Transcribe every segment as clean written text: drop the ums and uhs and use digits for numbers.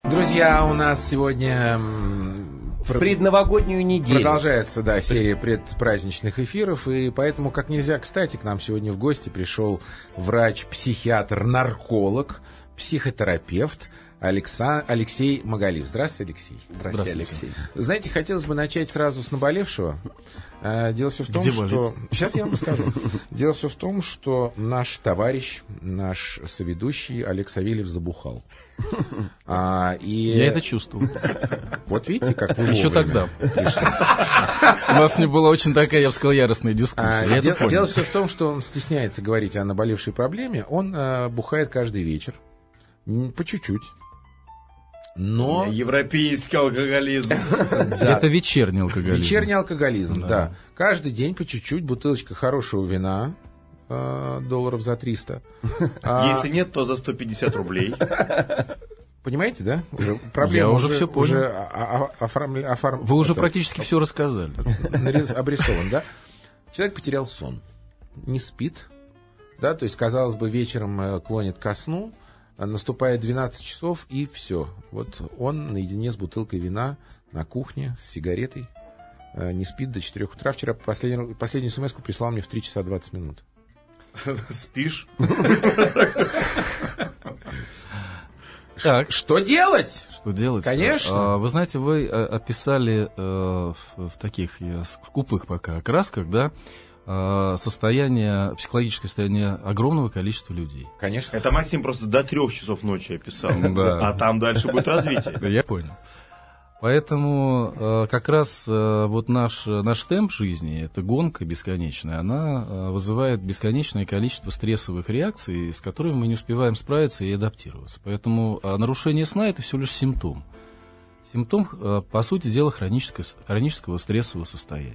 Друзья, у нас сегодня в предновогоднюю неделю продолжается, серия предпраздничных эфиров, и поэтому, как нельзя кстати, к нам сегодня в гости пришел врач-психиатр, нарколог, психотерапевт Алексей Магалиев. Здравствуйте, Алексей. Здравствуйте, Алексей. Знаете, хотелось бы начать сразу с наболевшего. Дело все в том, что... Сейчас я вам расскажу. Дело все в том, что наш товарищ, наш соведущий Олег Савельев забухал. Я это чувствовал. Вот видите, как вы еще тогда. У нас не была очень такая, я бы сказал, яростная дискуссия. Дело все в том, что он стесняется говорить о наболевшей проблеме. Он бухает каждый вечер. По чуть-чуть. Но... Европейский алкоголизм. Это вечерний алкоголизм. Вечерний алкоголизм, да. Каждый день по чуть-чуть бутылочка хорошего вина, долларов за 300. Если нет, то за 150 рублей. Понимаете, да? Проблема Я уже все понял. Вы уже практически все рассказали. Обрисован, да? Человек потерял сон. Не спит. Да, то есть, казалось бы, вечером клонит ко сну. Наступает 12 часов, и все. Вот он наедине с бутылкой вина на кухне, с сигаретой, не спит до 4 утра. Вчера последнюю смс-ку прислал мне в 3 часа 20 минут. Спишь? Так. Что делать? Что делать? Конечно. Вы знаете, вы описали в таких скупых пока красках, да, психологическое состояние огромного количества людей. Конечно. Это Максим просто до 3 часов ночи описал. Да. А там дальше будет развитие. Я понял. Поэтому как раз вот наш темп жизни, эта гонка бесконечная, она вызывает бесконечное количество стрессовых реакций, с которыми мы не успеваем справиться и адаптироваться. Поэтому нарушение сна – это всего лишь симптом. Симптом, по сути дела, хронического стрессового состояния.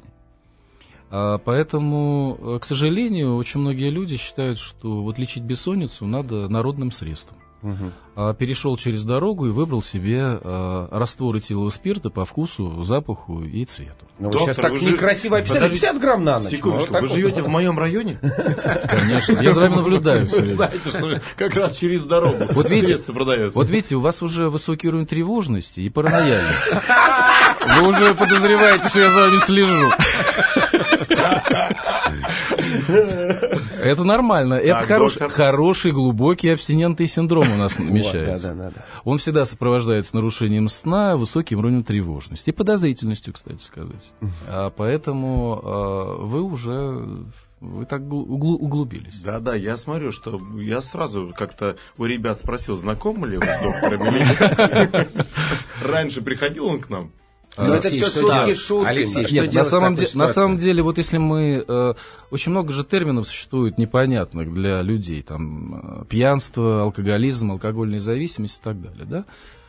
Поэтому, к сожалению, очень многие люди считают, что вот лечить бессонницу надо народным средством. Перешел через дорогу и выбрал себе раствор этилового спирта по вкусу, запаху и цвету. Но вы сейчас так некрасиво описали. 50 грамм на ночь. Секундочку, вы живете в моем районе? Конечно, я за вами наблюдаю. Вы знаете, что как раз через дорогу средства продается. Вот видите, у вас уже высокий уровень тревожности и паранояльности. Вы уже подозреваете, что я за вами слежу. Это нормально. Это хороший, глубокий абстинентный синдром у нас намечается. Да. Он всегда сопровождается нарушением сна, высоким уровнем тревожности и подозрительностью, кстати сказать. Поэтому вы так углубились. Да, я смотрю, что я сразу как-то у ребят спросил, знакомы ли вы с доктором или нет. Раньше приходил он к нам. Это все шутки. Алексей, нет, на самом деле, вот если мы... очень много же терминов существует непонятных для людей. Там пьянство, алкоголизм, алкогольная зависимость и так далее, да?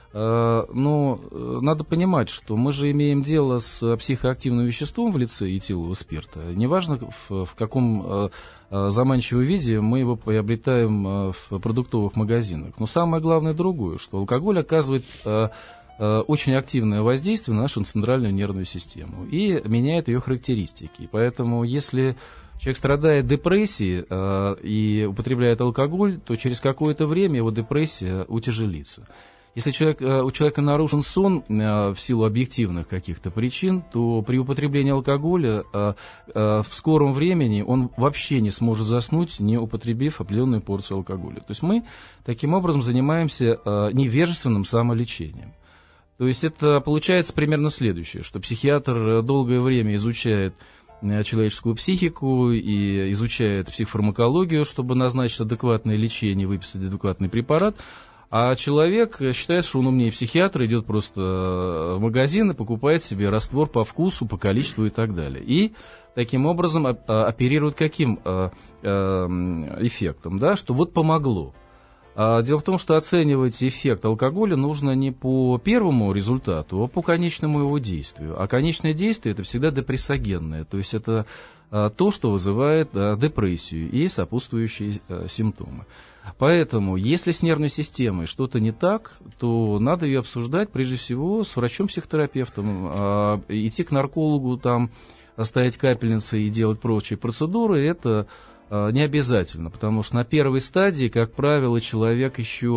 Но надо понимать, что мы же имеем дело с психоактивным веществом в лице этилового спирта. Неважно, в каком заманчивом виде мы его приобретаем в продуктовых магазинах. Но самое главное другое, что алкоголь оказывает... очень активное воздействие на нашу центральную нервную систему и меняет ее характеристики. Поэтому если человек страдает депрессией и употребляет алкоголь, то через какое-то время его депрессия утяжелится. Если у человека нарушен сон в силу объективных каких-то причин, то при употреблении алкоголя в скором времени он вообще не сможет заснуть, не употребив определенную порцию алкоголя. То есть мы таким образом занимаемся невежественным самолечением. То есть это получается примерно следующее, что психиатр долгое время изучает человеческую психику и изучает психофармакологию, чтобы назначить адекватное лечение, выписать адекватный препарат, а человек считает, что он умнее психиатра, идет просто в магазин и покупает себе раствор по вкусу, по количеству и так далее. И таким образом оперирует каким эффектом, да, что вот помогло. Дело в том, что оценивать эффект алкоголя нужно не по первому результату, а по конечному его действию. А конечное действие – это всегда депрессогенное, то есть это то, что вызывает депрессию и сопутствующие симптомы. Поэтому, если с нервной системой что-то не так, то надо ее обсуждать прежде всего с врачом-психотерапевтом, идти к наркологу, там, ставить капельницы и делать прочие процедуры – это не обязательно, потому что на первой стадии, как правило, человек еще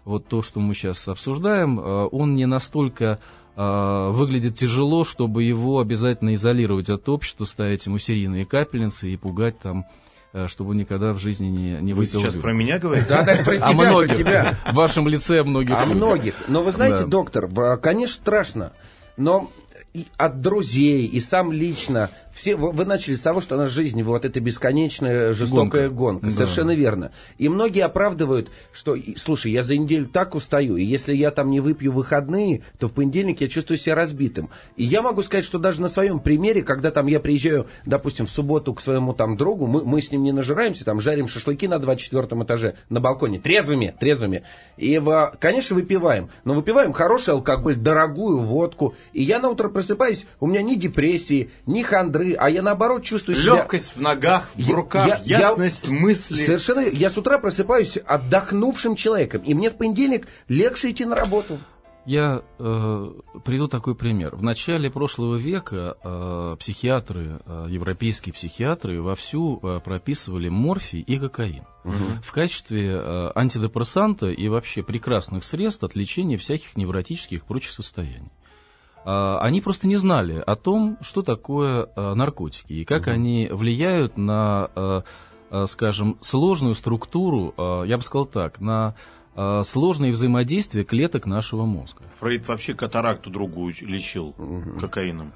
вот то, что мы сейчас обсуждаем, он не настолько выглядит тяжело, чтобы его обязательно изолировать от общества, ставить ему серийные капельницы и пугать там, чтобы он никогда в жизни не выпил. Вы сейчас про меня говорите? Да, про тебя, многих. про тебя. В вашем лице многих. Многих. Но вы знаете, Да. доктор, конечно, страшно, но и от друзей, и сам лично, все, вы начали с того, что наша жизнь вот эта бесконечная жестокая гонка. Да. Совершенно верно. И многие оправдывают, что, слушай, я за неделю так устаю, и если я там не выпью выходные, то в понедельник я чувствую себя разбитым. И я могу сказать, что даже на своем примере, когда там я приезжаю, допустим, в субботу к своему там другу, мы с ним не нажираемся, там жарим шашлыки на 24 этаже на балконе, трезвыми. И, конечно, выпиваем, но выпиваем хороший алкоголь, дорогую водку, и я на утро просыпаюсь, у меня ни депрессии, ни хандры, а я наоборот чувствую себя... Легкость в ногах, в руках, ясность мысли. Совершенно. Я с утра просыпаюсь отдохнувшим человеком, и мне в понедельник легче идти на работу. Я приведу такой пример. В начале прошлого века психиатры, европейские психиатры вовсю прописывали морфий и кокаин в качестве антидепрессанта и вообще прекрасных средств от лечения всяких невротических и прочих состояний. Они просто не знали о том, что такое наркотики и как они влияют на, скажем, сложную структуру, я бы сказал так, на сложные взаимодействия клеток нашего мозга. Фрейд вообще катаракту другую лечил кокаином.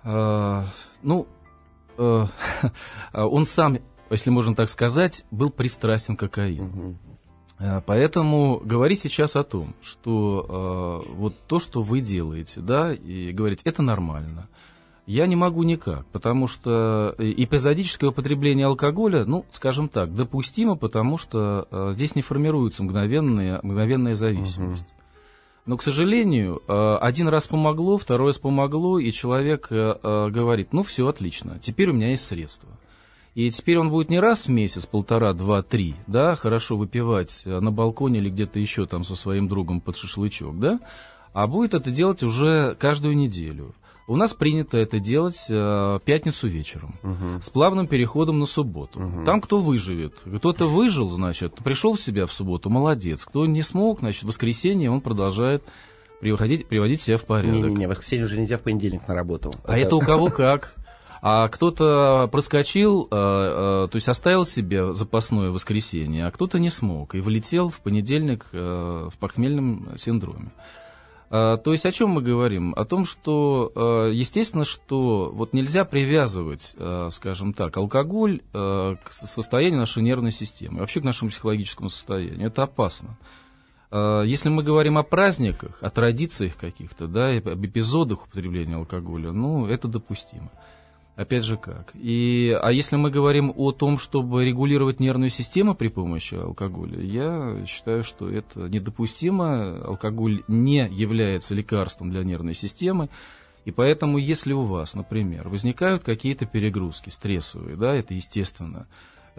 Он сам, если можно так сказать, был пристрастен к кокаину. Поэтому говорить сейчас о том, что вот то, что вы делаете, да, и говорить, это нормально, я не могу никак, потому что эпизодическое употребление алкоголя, ну, скажем так, допустимо, потому что здесь не формируется мгновенная зависимость. Но, к сожалению, один раз помогло, второй раз помогло, и человек говорит, ну, все отлично, теперь у меня есть средства. И теперь он будет не раз в месяц, 1,5, 2, 3, да, хорошо выпивать на балконе или где-то еще там со своим другом под шашлычок, да, а будет это делать уже каждую неделю. У нас принято это делать пятницу вечером, с плавным переходом на субботу. Там кто выживет. Кто-то выжил, значит, пришел в себя в субботу, молодец. Кто не смог, значит, в воскресенье он продолжает приводить себя в порядок. Не-не-не, в воскресенье уже нельзя, в понедельник на работу. А это у кого как. А кто-то проскочил, то есть оставил себе запасное воскресенье, а кто-то не смог и влетел в понедельник в похмельном синдроме. То есть о чем мы говорим? О том, что, естественно, что вот нельзя привязывать, скажем так, алкоголь к состоянию нашей нервной системы, вообще к нашему психологическому состоянию. Это опасно. Если мы говорим о праздниках, о традициях каких-то, да, об эпизодах употребления алкоголя, ну, это допустимо. Опять же как. А если мы говорим о том, чтобы регулировать нервную систему при помощи алкоголя, я считаю, что это недопустимо. Алкоголь не является лекарством для нервной системы. И поэтому, если у вас, например, возникают какие-то перегрузки стрессовые, да, это естественно,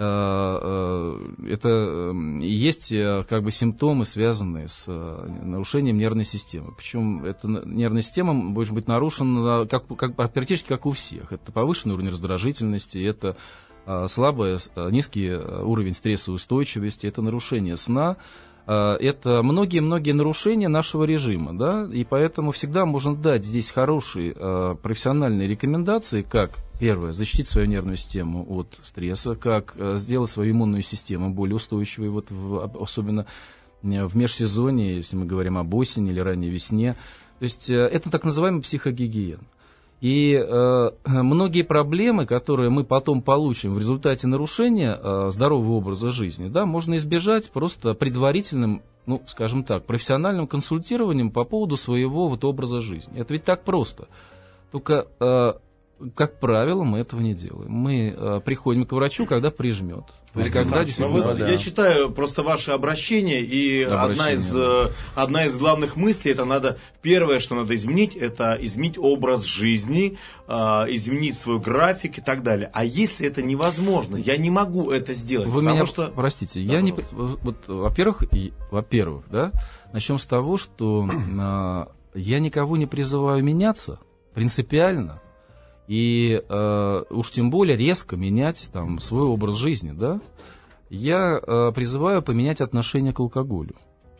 это есть как бы симптомы, связанные с нарушением нервной системы. Причем эта нервная система может быть нарушена практически как у всех. Это повышенный уровень раздражительности, это низкий уровень стрессоустойчивости, это нарушение сна. Это многие-многие нарушения нашего режима, да, и поэтому всегда можно дать здесь хорошие профессиональные рекомендации, как, первое, защитить свою нервную систему от стресса, как сделать свою иммунную систему более устойчивой, вот особенно в межсезонье, если мы говорим об осени или ранней весне. То есть это так называемый психогигиена. И многие проблемы, которые мы потом получим в результате нарушения здорового образа жизни, да, можно избежать просто предварительным, ну, скажем так, профессиональным консультированием по поводу своего вот образа жизни. Это ведь так просто. Только, как правило, мы этого не делаем. Мы приходим к врачу, когда прижмет. То есть, когда Я читаю просто ваши обращения, и одна из главных мыслей, это надо, первое, что надо изменить, это изменить образ жизни, изменить свой график и так далее. А если это невозможно, я не могу это сделать. Вы меня, простите, я не... Вот, во-первых, да, начнем с того, что я никого не призываю меняться принципиально. И уж тем более резко менять там свой образ жизни, да, я призываю поменять отношение к алкоголю.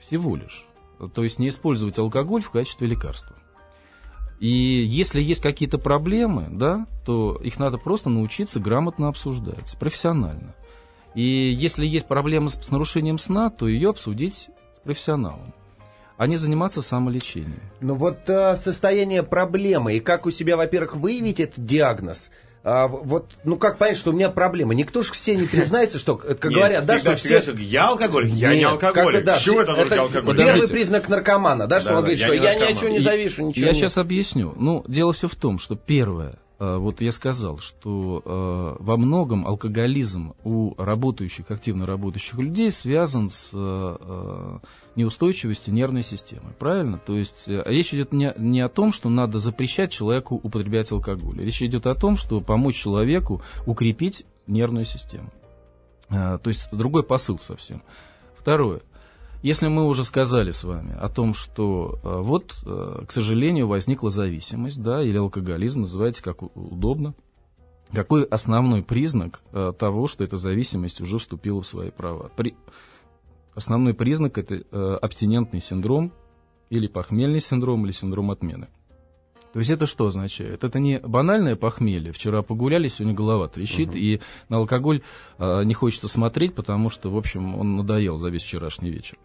Всего лишь. То есть не использовать алкоголь в качестве лекарства. И если есть какие-то проблемы, да, то их надо просто научиться грамотно обсуждать, профессионально. И если есть проблемы с нарушением сна, то ее обсудить с профессионалом, а не заниматься самолечением. Ну вот состояние проблемы, и как у себя, во-первых, выявить этот диагноз, как понять, что у меня проблема? Никто же все не признается, что, как говорят, да, что все... Я алкоголик, я не алкоголик. Чего это алкоголик? Первый признак наркомана, да, что он говорит, что я ни о чем не завишу, ничего. Я сейчас объясню. Ну, дело все в том, что первое, вот я сказал, что во многом алкоголизм у активно работающих людей связан с неустойчивостью нервной системы. Правильно? То есть речь идет не о том, что надо запрещать человеку употреблять алкоголь. Речь идет о том, что помочь человеку укрепить нервную систему. То есть другой посыл совсем. Второе. Если мы уже сказали с вами о том, что к сожалению, возникла зависимость, да, или алкоголизм, называйте как удобно, какой основной признак того, что эта зависимость уже вступила в свои права? Основной признак – это абстинентный синдром, или похмельный синдром, или синдром отмены. То есть это что означает? Это не банальное похмелье. Вчера погуляли, сегодня голова трещит, и на алкоголь не хочется смотреть, потому что, в общем, он надоел за весь вчерашний вечер.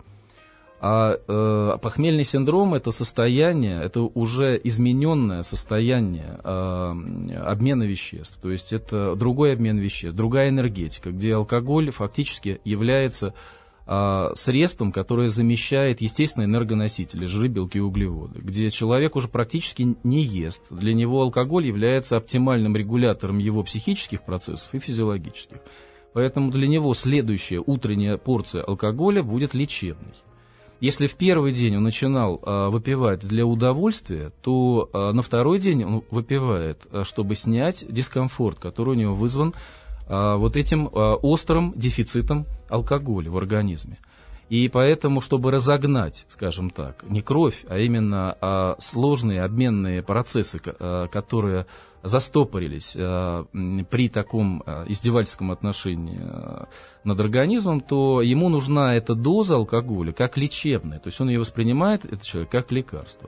А похмельный синдром – это состояние, это уже измененное состояние обмена веществ. То есть это другой обмен веществ, другая энергетика, где алкоголь фактически является средством, которое замещает естественные энергоносители, жиры, белки и углеводы, где человек уже практически не ест. Для него алкоголь является оптимальным регулятором его психических процессов и физиологических. Поэтому для него следующая утренняя порция алкоголя будет лечебной. Если в первый день он начинал выпивать для удовольствия, то на второй день он выпивает, чтобы снять дискомфорт, который у него вызван вот этим острым дефицитом алкоголя в организме. И поэтому, чтобы разогнать, скажем так, не кровь, а именно сложные обменные процессы, которые застопорились при таком издевательском отношении над организмом, то ему нужна эта доза алкоголя как лечебная. То есть он ее воспринимает, этот человек, как лекарство.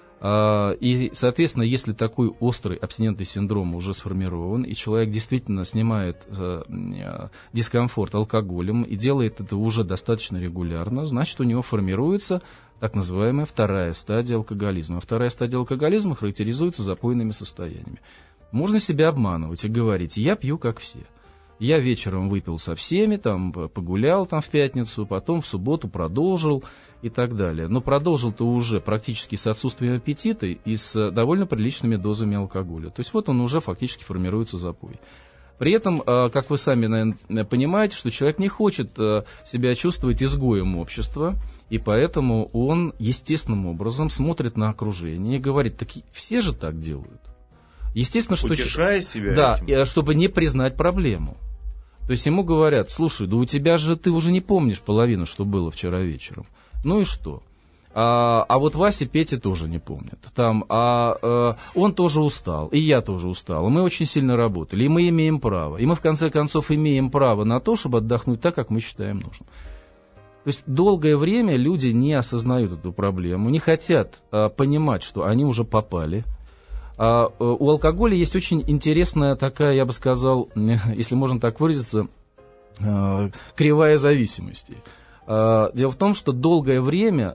И, соответственно, если такой острый абстинентный синдром уже сформирован, и человек действительно снимает дискомфорт алкоголем и делает это уже достаточно регулярно, значит, у него формируется так называемая вторая стадия алкоголизма. Вторая стадия алкоголизма характеризуется запойными состояниями. Можно себя обманывать и говорить: я пью как все. Я вечером выпил со всеми, там, погулял там, в пятницу, потом в субботу продолжил и так далее. Но продолжил-то уже практически с отсутствием аппетита и с довольно приличными дозами алкоголя. То есть вот он уже фактически формируется запой. При этом, как вы сами, наверное, понимаете, что человек не хочет себя чувствовать изгоем общества, и поэтому он естественным образом смотрит на окружение и говорит: так все же так делают. Естественно, что... Утешая себя да, этим. Чтобы не признать проблему. То есть ему говорят: слушай, да у тебя же, ты уже не помнишь половину, что было вчера вечером. Ну и что? А вот Вася, Петя тоже не помнят. Там, он тоже устал, и я тоже устал. Мы очень сильно работали, и мы имеем право. И мы, в конце концов, имеем право на то, чтобы отдохнуть так, как мы считаем нужным. То есть долгое время люди не осознают эту проблему, не хотят понимать, что они уже попали. У алкоголя есть очень интересная такая, я бы сказал, если можно так выразиться, кривая зависимости. Дело в том, что долгое время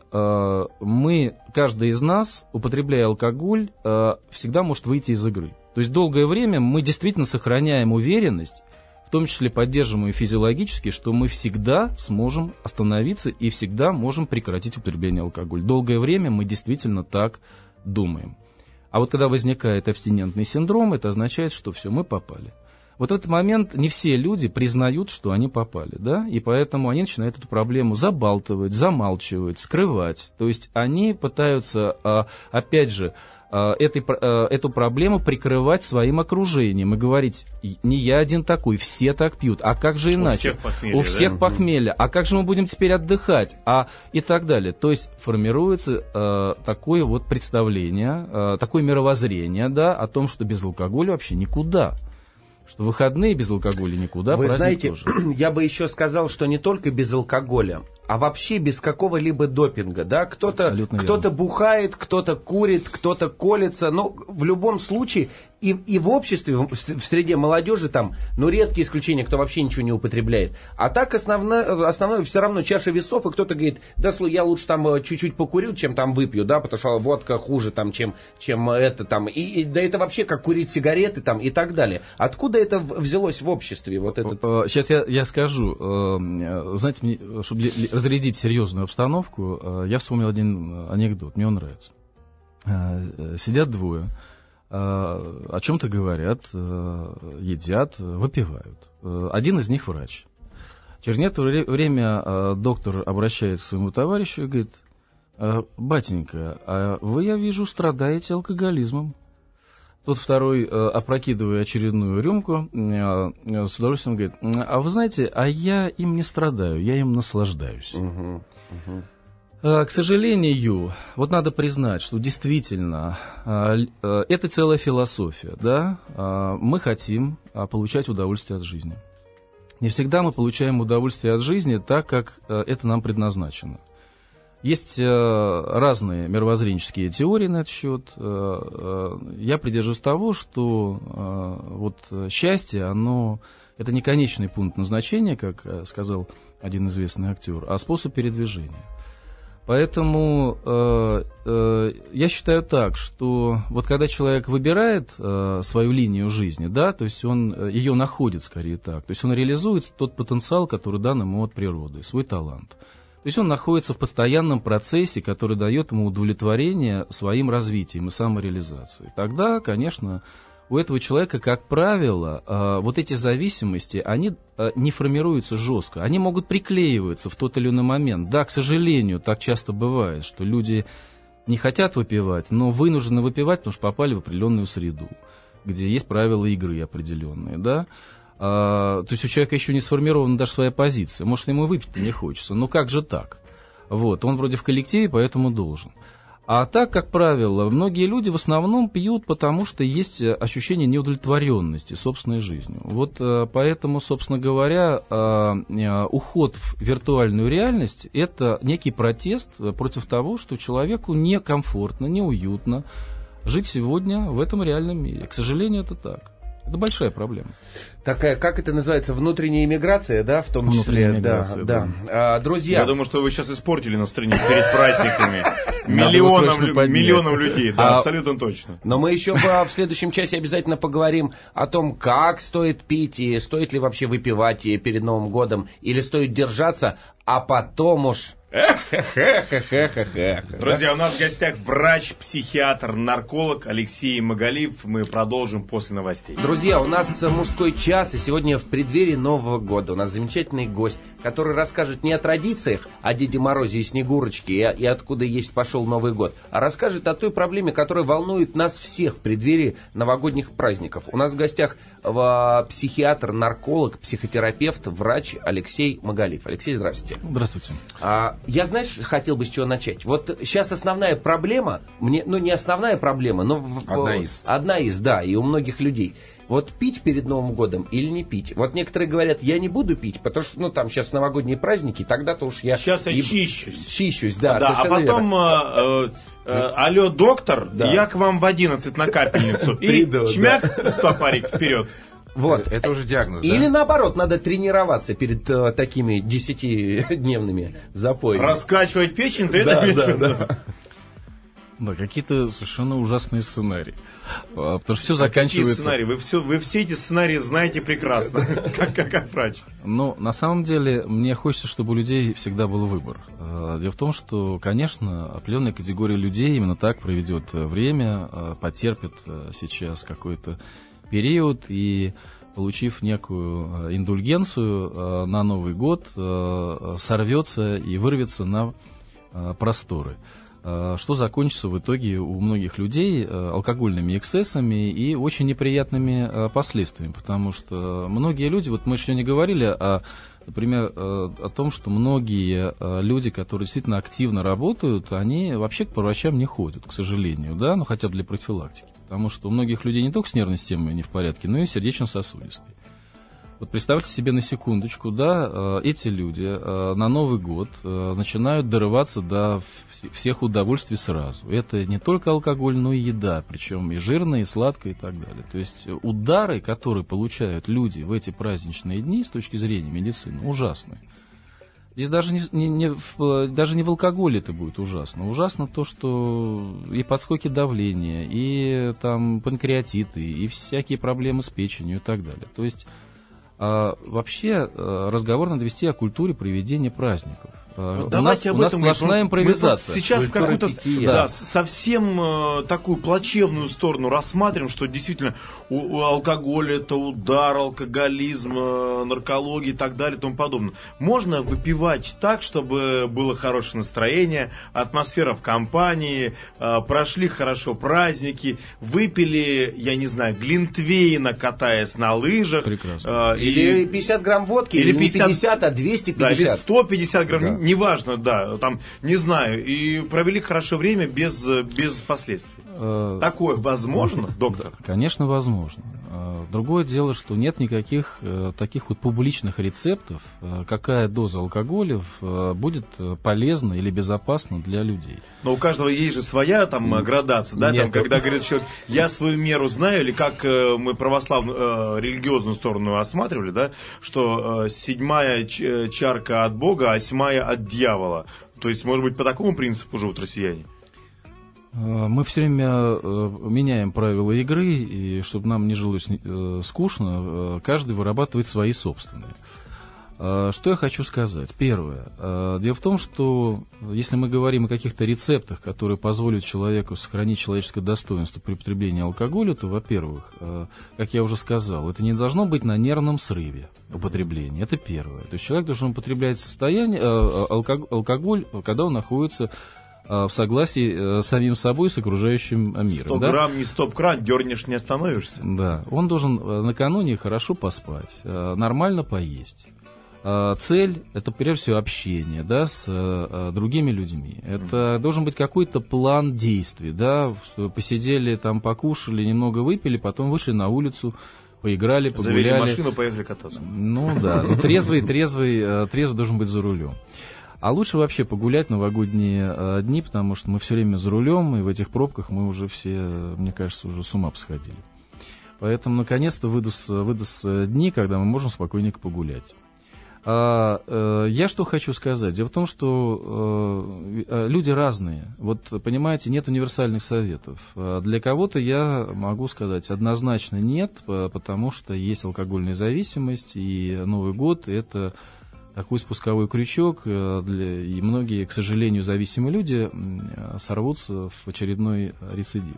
каждый из нас, употребляя алкоголь, всегда может выйти из игры. То есть долгое время мы действительно сохраняем уверенность, в том числе поддерживаемую физиологически, что мы всегда сможем остановиться и всегда можем прекратить употребление алкоголя. Долгое время мы действительно так думаем. А вот когда возникает абстинентный синдром, это означает, что все, мы попали. Вот в этот момент не все люди признают, что они попали, да, и поэтому они начинают эту проблему забалтывать, замалчивать, скрывать. То есть они пытаются, опять же, эту проблему прикрывать своим окружением и говорить: не я один такой, все так пьют, а как же иначе? У всех похмелье, а как же мы будем теперь отдыхать? И так далее. То есть формируется такое вот представление, такое мировоззрение, да, о том, что без алкоголя вообще никуда. Что выходные без алкоголя никуда, вы праздник знаете, тоже. Я бы еще сказал, что не только без алкоголя. а вообще без какого-либо допинга, да, кто-то бухает, кто-то курит, кто-то колется, но в любом случае и в обществе, в среде молодежи там, ну, редкие исключения, кто вообще ничего не употребляет. А так основное все равно чаша весов, и кто-то говорит, да, слушай, я лучше там чуть-чуть покурю, чем там выпью, да, потому что водка хуже там, чем это там, да это вообще как курить сигареты там и так далее. Откуда это взялось в обществе? Вот этот... Сейчас я скажу, знаете, чтобы разрядить серьезную обстановку, я вспомнил один анекдот, мне он нравится. Сидят двое, о чем-то говорят, едят, выпивают. Один из них врач. Через некоторое время доктор обращается к своему товарищу и говорит: батенька, а вы, я вижу, страдаете алкоголизмом. Тот второй, опрокидывая очередную рюмку, с удовольствием говорит: а вы знаете, а я им не страдаю, я им наслаждаюсь. К сожалению, вот надо признать, что действительно это целая философия, да? Мы хотим получать удовольствие от жизни. Не всегда мы получаем удовольствие от жизни так, как это нам предназначено. Есть разные мировоззренческие теории на этот счет. Я придерживаюсь того, что вот счастье, это не конечный пункт назначения, как сказал один известный актер, а способ передвижения. Поэтому я считаю так, что вот когда человек выбирает свою линию жизни, да, то есть он ее находит скорее так, то есть он реализует тот потенциал, который дан ему от природы, свой талант. То есть он находится в постоянном процессе, который дает ему удовлетворение своим развитием и самореализацией. Тогда, конечно, у этого человека, как правило, вот эти зависимости, они не формируются жестко. Они могут приклеиваться в тот или иной момент. Да, к сожалению, так часто бывает, что люди не хотят выпивать, но вынуждены выпивать, потому что попали в определенную среду, где есть правила игры определенные, да. То есть у человека еще не сформирована даже своя позиция. Может, ему выпить-то не хочется. Но как же так? Вот, он вроде в коллективе, поэтому должен. А так, как правило, многие люди в основном пьют, потому что есть ощущение неудовлетворенности собственной жизнью. Вот поэтому, собственно говоря, уход в виртуальную реальность – это некий протест против того, что человеку некомфортно, неуютно жить сегодня в этом реальном мире. К сожалению, это так. Это большая проблема. Такая, как это называется, внутренняя иммиграция, да, в том числе. Да. Друзья. Я думаю, что вы сейчас испортили настроение перед праздниками миллионам людей. Да, абсолютно точно. Но мы еще в следующем часе обязательно поговорим о том, как стоит пить, и стоит ли вообще выпивать перед Новым годом, или стоит держаться, а потом уж... Друзья, у нас в гостях врач, психиатр, нарколог Алексей Магалиев. Мы продолжим после новостей. Друзья, у нас мужской час, и сегодня в преддверии Нового года у нас замечательный гость, который расскажет не о традициях, о Деде Морозе и Снегурочке, и откуда есть пошел Новый год, а расскажет о той проблеме, которая волнует нас всех в преддверии новогодних праздников. У нас в гостях психиатр, нарколог, психотерапевт, врач Алексей Магалиев. Алексей, здравствуйте. Здравствуйте. Я, знаешь, хотел бы с чего начать. Вот сейчас основная проблема, не основная проблема, но одна из, да, и у многих людей. Вот пить перед Новым годом или не пить? Вот некоторые говорят, я не буду пить, потому что, там сейчас новогодние праздники, тогда-то уж я... Сейчас я чищусь. Чищусь, да, а потом, алло, доктор, да. Я к вам в 11 на капельницу. И чмяк, стопарик вперед. Вот. Это уже диагноз, или наоборот, надо тренироваться перед такими 10-дневными запоями. Раскачивать печень, ты это имеешь в виду? Да, какие-то совершенно ужасные сценарии. Потому что все заканчивается... Какие сценарии? Вы все эти сценарии знаете прекрасно, как врач. Ну, на самом деле, мне хочется, чтобы у людей всегда был выбор. Дело в том, что, конечно, определенная категория людей именно так проведет время, потерпит сейчас какой-то период и, получив некую индульгенцию на Новый год, сорвется и вырвется на просторы, что закончится в итоге у многих людей алкогольными эксцессами и очень неприятными последствиями, потому что многие люди, вот мы сегодня говорили например, о том, что многие люди, которые действительно активно работают, они вообще к врачам не ходят, к сожалению, да, ну хотя бы для профилактики. Потому что у многих людей не только с нервной системой не в порядке, но и сердечно-сосудистой. Вот представьте себе на секундочку, да, эти люди на Новый год начинают дорываться до всех удовольствий сразу. Это не только алкоголь, но и еда, причем и жирная, и сладкая, и так далее. То есть удары, которые получают люди в эти праздничные дни с точки зрения медицины, ужасны. Здесь даже не в алкоголе это будет ужасно. Ужасно то, что и подскоки давления, и там панкреатиты, и всякие проблемы с печенью и так далее. То есть вообще разговор надо вести о культуре проведения праздников. Давайте у нас сплошная импровизация. Мы сейчас в какую-то совсем такую плачевную сторону рассматриваем, что действительно алкоголь это удар, алкоголизм, наркология и так далее и тому подобное. Можно выпивать так, чтобы было хорошее настроение, атмосфера в компании, прошли хорошо праздники, выпили, я не знаю, глинтвейна, катаясь на лыжах. Прекрасно. Или 50 грамм водки, или не 50, а 250. Да, или 150 грамм. Да. Неважно, да, там, не знаю, и провели хорошо время без последствий. Такое возможно, доктор? Конечно, возможно. Другое дело, что нет никаких таких вот публичных рецептов, какая доза алкоголя будет полезна или безопасна для людей. Но у каждого есть же своя там градация, да, там, когда говорит человек, я свою меру знаю, или как мы православную религиозную сторону осматривали, да, что 7-я чарка от Бога, а 8-я от дьявола. То есть, может быть, по такому принципу живут россияне? Мы все время меняем правила игры, и чтобы нам не жилось скучно, каждый вырабатывает свои собственные. Что я хочу сказать? Первое. Дело в том, что если мы говорим о каких-то рецептах, которые позволят человеку сохранить человеческое достоинство при потреблении алкоголя, то, во-первых, как я уже сказал, это не должно быть на нервном срыве употребления. Это первое. То есть человек должен употреблять алкоголь, когда он находится в согласии с самим собой, с окружающим миром. 100 грамм не стоп-кран, дернешь, не остановишься. Да, он должен накануне хорошо поспать, нормально поесть. Цель – это, прежде всего, общение, да, с другими людьми. Это должен быть какой-то план действий, да, что посидели, там, покушали, немного выпили, потом вышли на улицу, поиграли, погуляли. Завели машину, поехали кататься. Ну да, но трезвый должен быть за рулем. А лучше вообще погулять в новогодние дни, потому что мы все время за рулем, и в этих пробках мы уже все, мне кажется, уже с ума посходили. Поэтому, наконец-то, выдаст дни, когда мы можем спокойненько погулять. Я что хочу сказать? Дело в том, что люди разные. Вот, понимаете, нет универсальных советов. Для кого-то я могу сказать однозначно нет, потому что есть алкогольная зависимость, и Новый год – это такой спусковой крючок, и многие, к сожалению, зависимые люди сорвутся в очередной рецидив.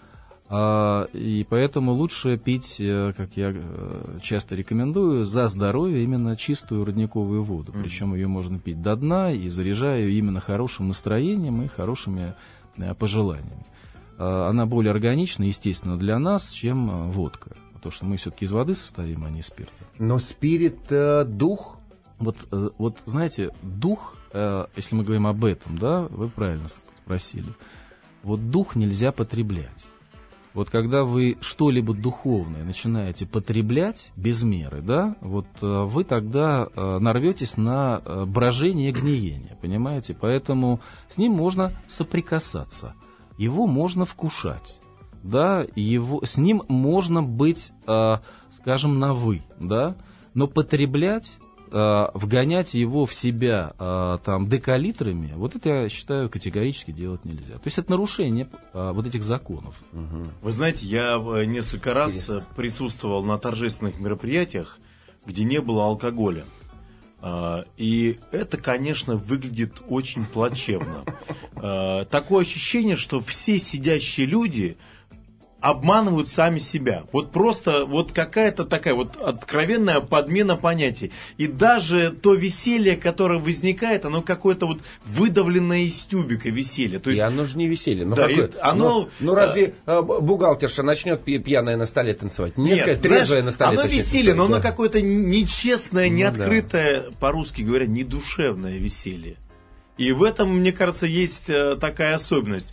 И поэтому лучше пить, как я часто рекомендую, за здоровье именно чистую родниковую воду. Причем ее можно пить до дна и заряжая ее именно хорошим настроением и хорошими пожеланиями. Она более органична, естественно, для нас, чем водка. Потому что мы все-таки из воды состоим, а не из спирта. Но спирит дух? Вот знаете, дух, если мы говорим об этом, да, вы правильно спросили, вот дух нельзя потреблять. Вот когда вы что-либо духовное начинаете потреблять без меры, да, вот вы тогда нарветесь на брожение и гниение, понимаете? Поэтому с ним можно соприкасаться, его можно вкушать, да, с ним можно быть, скажем, на «вы», да, но потреблять, вгонять его в себя там декалитрами, вот это, я считаю, категорически делать нельзя. То есть это нарушение вот этих законов. Вы знаете, я несколько раз присутствовал на торжественных мероприятиях, где не было алкоголя. И это, конечно, выглядит очень плачевно. Такое ощущение, что все сидящие люди обманывают сами себя. Вот просто вот какая-то такая вот откровенная подмена понятий. И даже то веселье, которое возникает, оно какое-то вот выдавленное из тюбика веселье. То есть, и оно же не веселье. Ну, да, оно, разве бухгалтерша начнет пьяная на столе танцевать? Нет, трезвая на столе оно веселье, танцевать, но да. оно какое-то нечестное, неоткрытое, по-русски говоря, недушевное веселье. И в этом, мне кажется, есть такая особенность.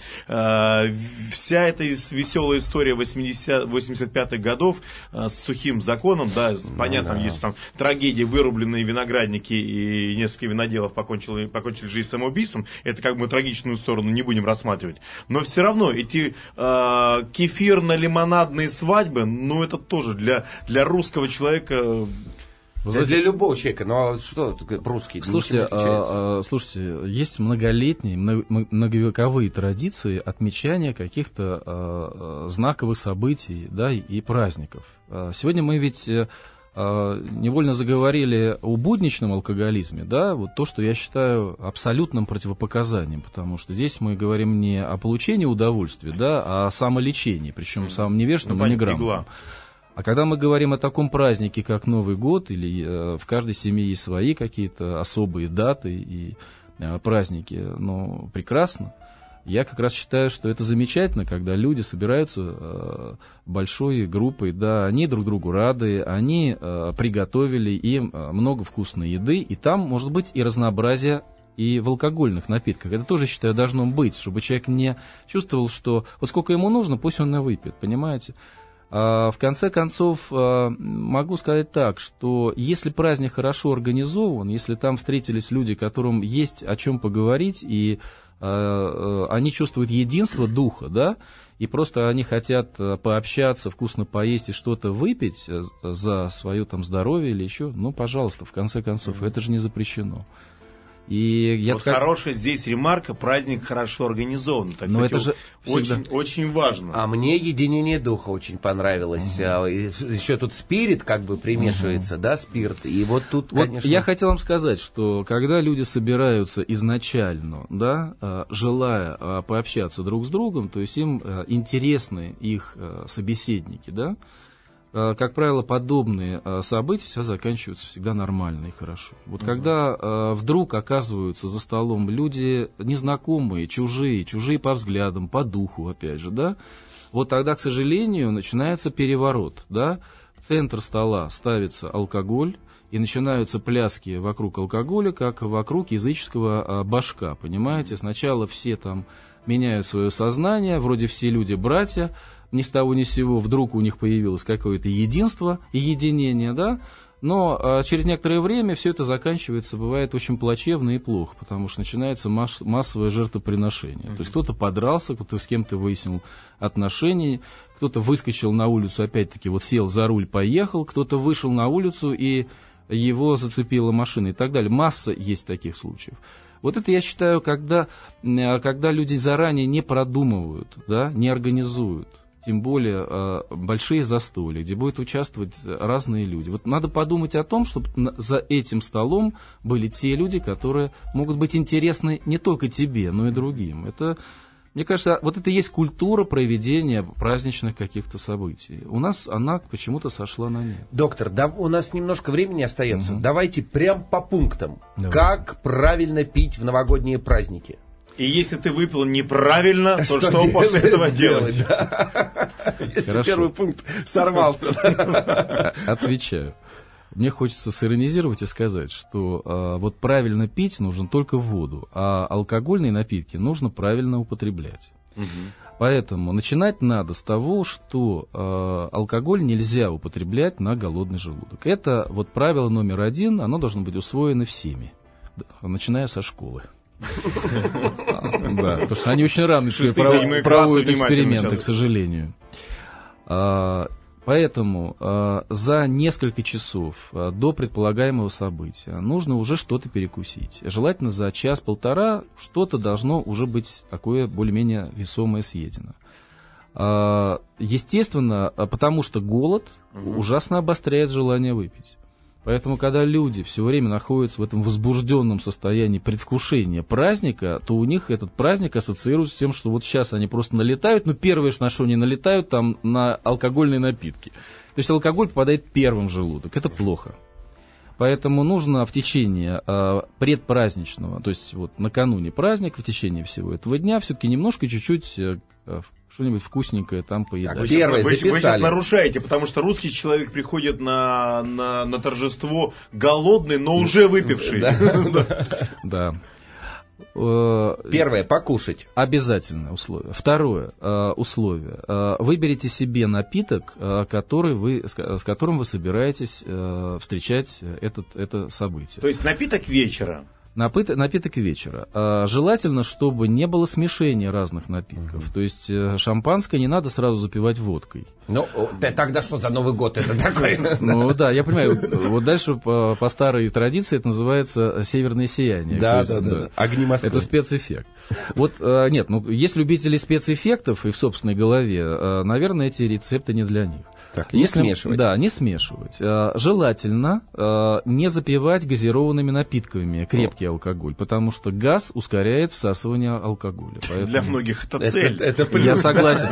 Вся эта веселая история 85-х годов с сухим законом, да, понятно, есть там трагедии, вырубленные виноградники и несколько виноделов покончили жизнь самоубийством. Это как бы трагичную сторону не будем рассматривать. Но все равно эти кефирно-лимонадные свадьбы, ну это тоже для русского человека... Для любого человека, ну а что русский? Слушайте, есть многолетние, многовековые традиции отмечания каких-то знаковых событий, да, и праздников. Сегодня мы ведь невольно заговорили о будничном алкоголизме, да, вот то, что я считаю абсолютным противопоказанием, потому что здесь мы говорим не о получении удовольствия, да, а о самолечении, причем самым невежным и неграмотным. А когда мы говорим о таком празднике, как Новый год, или в каждой семье есть свои какие-то особые даты и праздники, ну, прекрасно. Я как раз считаю, что это замечательно, когда люди собираются большой группой, да, они друг другу рады, они приготовили им много вкусной еды, и там может быть и разнообразие и в алкогольных напитках. Это тоже, считаю, должно быть, чтобы человек не чувствовал, что вот сколько ему нужно, пусть он и выпьет, понимаете? В конце концов, могу сказать так, что если праздник хорошо организован, если там встретились люди, которым есть о чем поговорить, и они чувствуют единство духа, да, и просто они хотят пообщаться, вкусно поесть и что-то выпить за свое там здоровье или еще, ну, пожалуйста, в конце концов, это же не запрещено. И я вот хорошая здесь ремарка, праздник хорошо организован. Так но сказать, это же очень, очень важно. А мне единение духа очень понравилось. Еще тут спирит как бы примешивается, да, спирт. И вот тут, вот конечно... Я хотел вам сказать, что когда люди собираются изначально, да, желая пообщаться друг с другом, то есть им интересны их собеседники, да, как правило, подобные события всегда заканчиваются всегда нормально и хорошо. Вот когда вдруг оказываются за столом люди незнакомые, чужие по взглядам, по духу, опять же, да, вот тогда, к сожалению, начинается переворот, да, в центр стола ставится алкоголь, и начинаются пляски вокруг алкоголя, как вокруг языческого башка, понимаете? Сначала все там меняют свое сознание, вроде все люди братья, ни с того ни с сего вдруг у них появилось какое-то единство и единение, да, но через некоторое время все это заканчивается, бывает очень плачевно и плохо, потому что начинается массовое жертвоприношение. То есть кто-то подрался, кто-то с кем-то выяснил отношения, кто-то выскочил на улицу, опять-таки вот сел за руль, поехал, кто-то вышел на улицу и его зацепила машина и так далее. Масса есть таких случаев. Вот это, я считаю, когда люди заранее не продумывают, да, не организуют, тем более большие застолья, где будут участвовать разные люди. Вот надо подумать о том, чтобы за этим столом были те люди, которые могут быть интересны не только тебе, но и другим. Это, мне кажется, вот это и есть культура проведения праздничных каких-то событий. У нас она почему-то сошла на нет. Доктор, да, у нас немножко времени остается. Давайте прям по пунктам. Давайте. Как правильно пить в новогодние праздники? И если ты выпил неправильно, то что после этого делать? Если первый пункт сорвался. Отвечаю. Мне хочется сиронизировать и сказать, что вот правильно пить нужно только воду, а алкогольные напитки нужно правильно употреблять. Поэтому начинать надо с того, что алкоголь нельзя употреблять на голодный желудок. Это вот правило номер 1, оно должно быть усвоено всеми, начиная со школы. Да, потому что они очень рано проводят эксперименты, к сожалению. Поэтому за несколько часов до предполагаемого события нужно уже что-то перекусить. Желательно за час-полтора что-то должно уже быть такое более-менее весомое съедено. Естественно, потому что голод ужасно обостряет желание выпить. Поэтому, когда люди все время находятся в этом возбужденном состоянии предвкушения праздника, то у них этот праздник ассоциируется с тем, что вот сейчас они просто налетают, но первое, на что они налетают, там на алкогольные напитки. То есть алкоголь попадает первым в желудок. Это плохо. Поэтому нужно в течение предпраздничного, то есть вот накануне праздника, в течение всего этого дня, все-таки немножко, чуть-чуть что-нибудь вкусненькое там поедать. Вы сейчас нарушаете, потому что русский человек приходит на торжество голодный, но уже выпивший. Да. Первое, покушать. Обязательное условие. Второе условие. Выберите себе напиток, с которым вы собираетесь встречать это событие. То есть напиток вечера. Напиток вечера. Желательно, чтобы не было смешения разных напитков. То есть шампанское не надо сразу запивать водкой. Ну, тогда что за Новый год это такое? Ну да, я понимаю. Вот дальше по старой традиции это называется северное сияние. Да. Огни Москвы. Это спецэффект. Вот нет, есть любители спецэффектов и в собственной голове, наверное, эти рецепты не для них. Так, не смешивать. Да, не смешивать. Желательно не запивать газированными напитками крепкий алкоголь, потому что газ ускоряет всасывание алкоголя. Поэтому... Для многих это цель. Это плюс. Я согласен.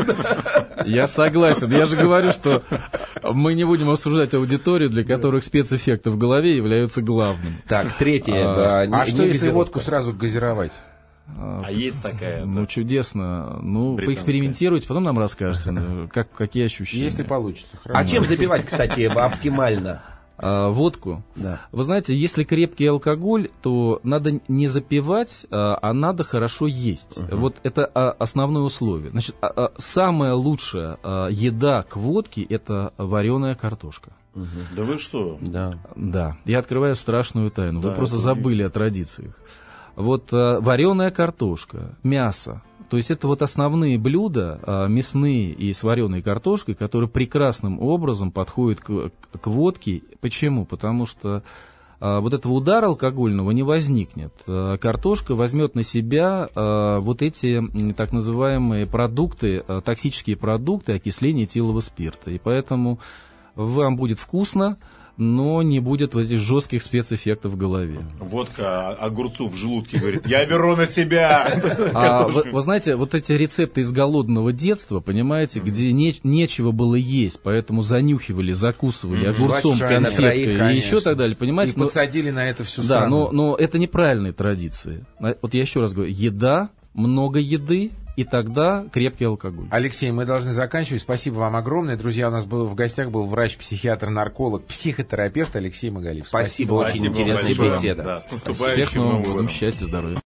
Я же говорю, что мы не будем обсуждать аудиторию, для которых спецэффекты в голове являются главным. Так, третье. А что если водку сразу газировать? А есть такая. Ну, чудесно. Ну, поэкспериментируйте, потом нам расскажете, какие ощущения. Если получится. А чем запивать, кстати, оптимально? Водку. Да. Вы знаете, если крепкий алкоголь, то надо не запивать, а надо хорошо есть. Вот это основное условие. Значит, самая лучшая еда к водке – это вареная картошка. Да вы что? Да. Я открываю страшную тайну. Вы просто забыли о традициях. Вот вареная картошка, мясо. То есть это вот основные блюда, мясные и с вареной картошкой, которые прекрасным образом подходят к водке. Почему? Потому что вот этого удара алкогольного не возникнет. Картошка возьмет на себя вот эти так называемые продукты, токсические продукты окисления этилового спирта. И поэтому вам будет вкусно, но не будет вот этих жестких спецэффектов в голове. Водка огурцу в желудке говорит: я беру на себя. Вы знаете, вот эти рецепты из голодного детства, понимаете, где нечего было есть, поэтому занюхивали, закусывали огурцом, конфеткой и еще так далее, понимаете? И подсадили на это всю страну. Да, но это неправильные традиции. Вот я еще раз говорю, еда, много еды, и тогда крепкий алкоголь. Алексей, мы должны заканчивать. Спасибо вам огромное. Друзья, у нас в гостях был врач, психиатр, нарколог, психотерапевт Алексей Магалиев. Спасибо, очень интересная беседа. Да, с наступающим Всех с Новым годом. Счастья, здоровья.